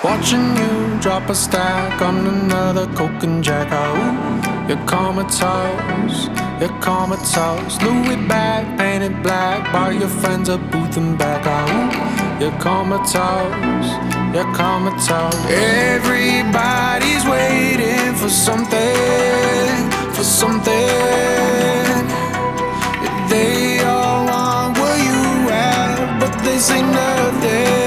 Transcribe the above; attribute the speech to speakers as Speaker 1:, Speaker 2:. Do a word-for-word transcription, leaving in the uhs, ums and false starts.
Speaker 1: Watching you drop a stack on another coke and jack. Oh, you're comatose, you're comatose. Louis bag painted black by your friends at Booth and back. Oh, you're comatose, you're comatose. Everybody's waiting for something, for something. They all want what you have, but they say nothing.